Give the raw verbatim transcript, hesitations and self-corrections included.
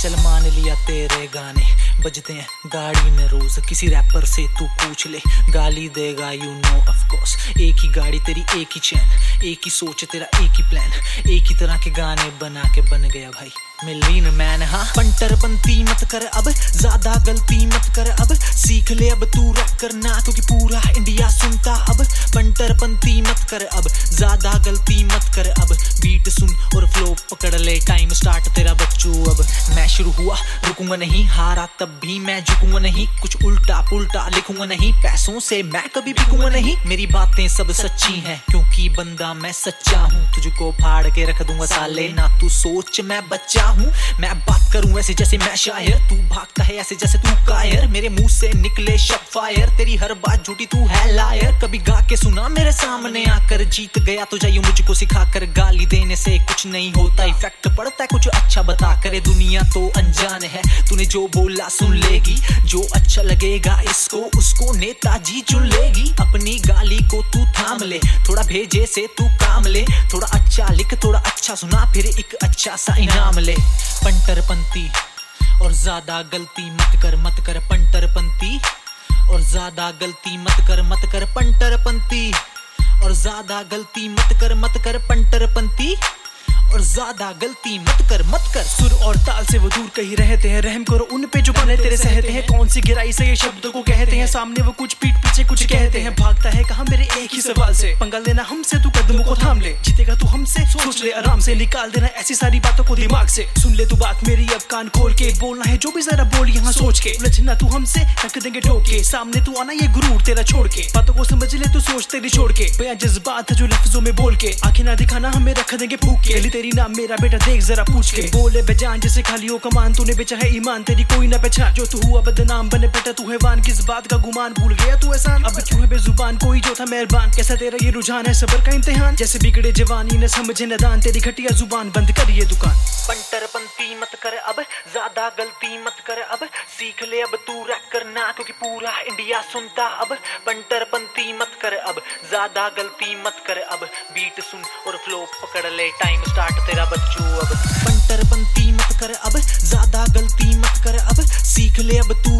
चल मान लिया तेरे गाने बजते हैं गाड़ी में रोज, किसी रैपर से तू पूछ ले गाली देगा यू नो ऑफ कोर्स। एक ही गाड़ी तेरी एक ही चैन, एक ही सोच तेरा एक ही प्लान, एक ही तरह के गाने बना के बन गया भाई मिलीन मैन। हाँ पंटर पंती मत कर अब, ज्यादा गलती मत कर अब, सीख ले अब तू रैप करना क्योंकि पूरा इंडिया सुनता अब। पंटर पंती मत कर अब, ज्यादा गलती मत कर अब, बीट सुन और फ्लो पकड़ ले, टाइम स्टार्ट तेरा बच्चू अब। मैं शुरू हुआ रुकूंगा नहीं, हारा तब भी मैं झुकूंगा नहीं, कुछ उल्टा पुल्टा लिखूंगा नहीं, पैसों से मैं कभी बिकूंगा नहीं। मेरी बातें सब सच्ची हैं क्योंकि बंदा मैं सच्चा हूँ, तुझको फाड़ के रख दूंगा साले ना तू सोच मैं बच्चा हूँ। मैं बात करूं ऐसे जैसे मैं शायर, तू भागता है ऐसे जैसे तू कायर, मेरे मुंह से निकले शब्द फायर, तेरी हर बात झूठी तू है लायर। कभी गा के सुना मेरे सामने आकर, जीत गया तो जाइयो मुझको सिखाकर, गाली देने से कुछ नहीं होता, इफेक्ट पड़ता है कुछ अच्छा बता करे। दुनिया तो अनजान है, तूने जो बोला सुन लेगी, जो अच्छा लगेगा इसको उसको नेताजी चुन लेगी। अपनी गाली को तू थाम ले, थोड़ा भेजे से तू काम ले, थोड़ा अच्छा लिख थोड़ा अच्छा सुना, फिर एक अच्छा सा इनाम ले। पंटर पंती और ज्यादा गलती मत कर मत कर पंटर पंती, और ज्यादा गलती मत कर मत कर पंटर पंती, और ज्यादा गलती मत कर मत कर पंटर पंती, और ज्यादा गलती मत कर मत कर। सुर और ताल से वो दूर कहीं रहते हैं, रहम करो उन पे जो बने तेरे सहते हैं। कौन सी गिराई से ये शब्दों को कहते हैं, सामने वो कुछ पीठ पीछे कुछ कहते हैं। भागता है कहाँ मेरे एक ही सवाल से, पंगा लेना हमसे तू कदमों को थाम ले, जीतेगा तू हमसे सोच ले आराम से, निकाल देना ऐसी सारी बातों को दिमाग से। सुन ले तू बात मेरी अब कान खोल के, बोलना है जो भी जरा बोल यहाँ सोच के, उलझना तू हमसे रख देंगे ठोक के, सामने तू आना ये गुरूर तेरा छोड़ के, बातों को समझ ले तू सोच तेरी छोड़ के, बेया जज्बात है जो लफ्जों में बोल के, आंखें ना दिखाना हमें रख देंगे फूक के। तेरी नाम मेरा बेटा देख जरा पूछ के, बोले बेजान जैसे खाली हो कमान, तूने बेचा है ईमान तेरी कोई ना पहचान, जो तू हुआ बदनाम बने बेटा तू हैवान, किस बात का गुमान भूल गया तू एहसान, अब क्यों है बेजुबान कोई जो था मेहरबान। कैसा तेरा ये रुझान है सबर का इम्तिहान, जैसे बिगड़े जवानी न समझे नदान, तेरी घटिया जुबान बंद कर ये दुकान। पंटर पंती मत कर अब, ज्यादा गलती मत कर अब, सीख ले अब तू रैप करना क्योंकि पूरा इंडिया सुनता अब। पंटर पंती मत कर अब, ज्यादा गलती मत कर अब, बीट सुन और फ्लो पकड़ ले, टाइम स्टार्ट तेरा बच्चू अब। पंटर पंती मत कर अब, ज्यादा गलती मत कर अब, सीख ले अब तू